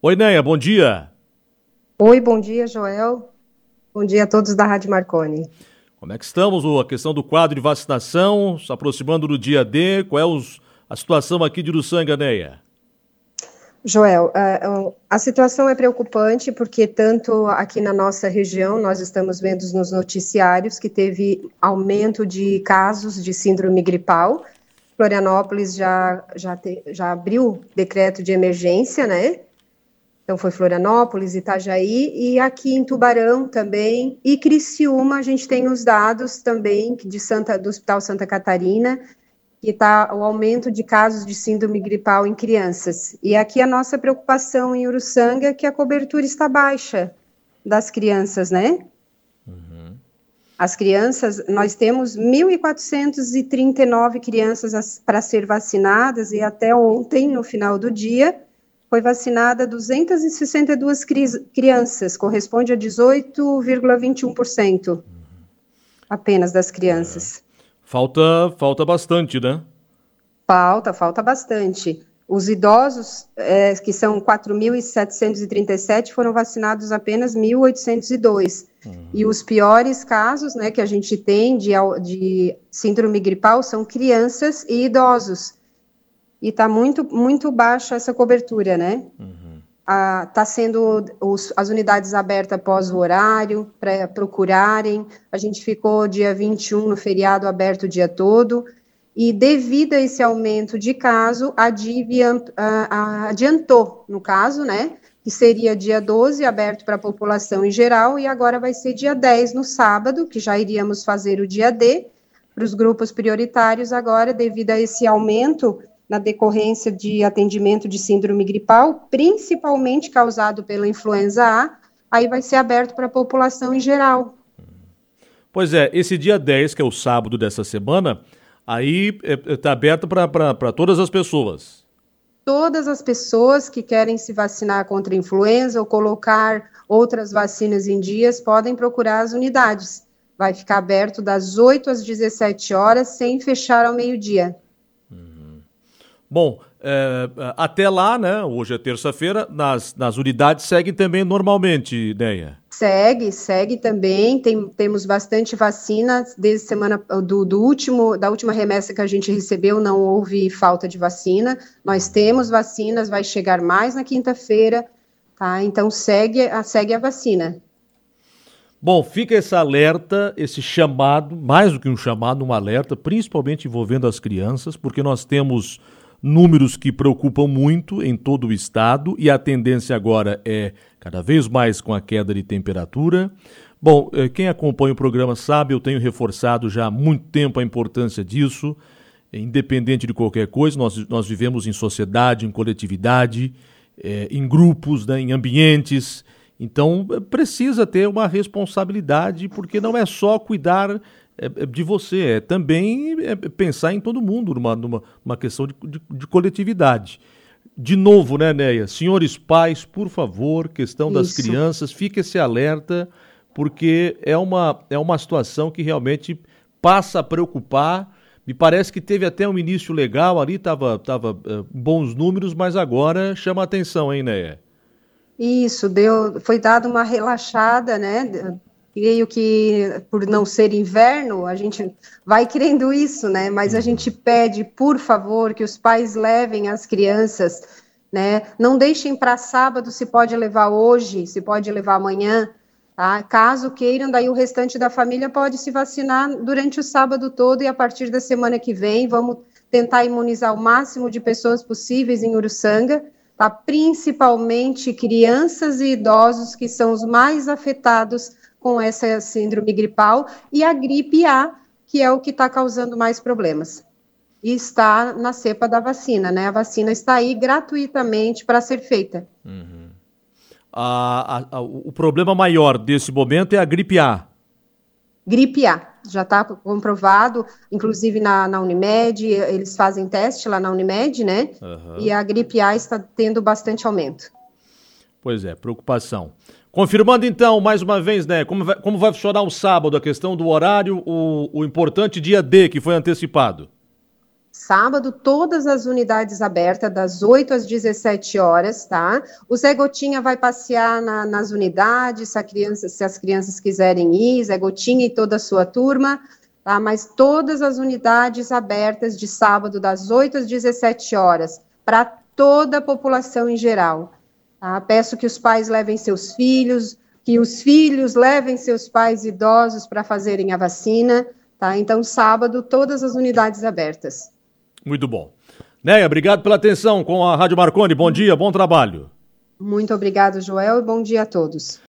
Oi, Neia, bom dia. Oi, bom dia, Joel. Bom dia a todos da Rádio Marconi. Como é que estamos? A questão do quadro de vacinação, se aproximando do dia D, qual é a situação aqui de Uruçanga, Neia? Joel, a situação é preocupante porque tanto aqui na nossa região, nós estamos vendo nos noticiários que teve aumento de casos de síndrome gripal. Florianópolis já abriu decreto de emergência, né? Então foi Florianópolis, Itajaí e aqui em Tubarão também. E Criciúma, a gente tem os dados também do Hospital Santa Catarina, que está o aumento de casos de síndrome gripal em crianças. E aqui a nossa preocupação em Uruçanga é que a cobertura está baixa das crianças, né? Uhum. As crianças, nós temos 1.439 crianças para ser vacinadas e até ontem, no final do dia, foi vacinada 262 crianças, corresponde a 18,21% apenas das crianças. Falta bastante, né? Falta bastante. Os idosos, que são 4.737, foram vacinados apenas 1.802. E os piores casos, né, que a gente tem de síndrome gripal são crianças e idosos. E está muito, muito baixa essa cobertura, né? Está sendo as unidades abertas após o horário, para procurarem. A gente ficou dia 21 no feriado aberto o dia todo. E devido a esse aumento de caso, a DIV adiantou, no caso, né? Que seria dia 12 aberto para a população em geral, e agora vai ser dia 10 no sábado, que já iríamos fazer o dia D, para os grupos prioritários agora, devido a esse aumento na decorrência de atendimento de síndrome gripal, principalmente causado pela influenza A, aí vai ser aberto para a população em geral. Pois é, esse dia 10, que é o sábado dessa semana, aí está aberto para todas as pessoas. Todas as pessoas que querem se vacinar contra a influenza ou colocar outras vacinas em dias podem procurar as unidades. Vai ficar aberto das 8 às 17 horas, sem fechar ao meio-dia. Bom, até lá, né, hoje é terça-feira, nas unidades segue também normalmente, Neia? Segue também, temos bastante vacina, desde semana da última remessa que a gente recebeu, não houve falta de vacina, nós temos vacinas, vai chegar mais na quinta-feira, tá? Então segue a vacina. Bom, fica esse alerta, esse chamado, mais do que um chamado, um alerta, principalmente envolvendo as crianças, porque nós temos números que preocupam muito em todo o estado e a tendência agora é cada vez mais com a queda de temperatura. Bom, quem acompanha o programa sabe, eu tenho reforçado já há muito tempo a importância disso, independente de qualquer coisa, nós vivemos em sociedade, em coletividade, em grupos, né, em ambientes, então precisa ter uma responsabilidade, porque não é só cuidar de você, também pensar em todo mundo numa questão de coletividade. De novo, né, Neia? Senhores pais, por favor, questão das crianças, fique esse alerta, porque é uma situação que realmente passa a preocupar. Me parece que teve até um início legal ali, tava bons números, mas agora chama a atenção, hein, Neia? Isso, foi dada uma relaxada, né? Creio que, por não ser inverno, a gente vai querendo isso, né? Mas a gente pede, por favor, que os pais levem as crianças, né? Não deixem para sábado, se pode levar hoje, se pode levar amanhã, tá? Caso queiram, daí o restante da família pode se vacinar durante o sábado todo e a partir da semana que vem, vamos tentar imunizar o máximo de pessoas possíveis em Uruçanga, tá? Principalmente crianças e idosos, que são os mais afetados com essa síndrome gripal, e a gripe A, que é o que está causando mais problemas. E está na cepa da vacina, né? A vacina está aí gratuitamente para ser feita. O problema maior desse momento é a gripe A. Gripe A, já está comprovado, inclusive na Unimed, eles fazem teste lá na Unimed, né? E a gripe A está tendo bastante aumento. Pois é, preocupação. Confirmando então, mais uma vez, né, como vai funcionar o sábado, a questão do horário, o importante dia D que foi antecipado. Sábado, todas as unidades abertas, das 8 às 17 horas, tá? O Zé Gotinha vai passear nas unidades, se as crianças quiserem ir, Zé Gotinha e toda a sua turma, tá? Mas todas as unidades abertas de sábado, das 8 às 17 horas, para toda a população em geral. Tá? Peço que os pais levem seus filhos, que os filhos levem seus pais idosos para fazerem a vacina, tá? Então, sábado, todas as unidades abertas. Muito bom. Neia, obrigado pela atenção com a Rádio Marconi. Bom dia, bom trabalho. Muito obrigado, Joel, e bom dia a todos.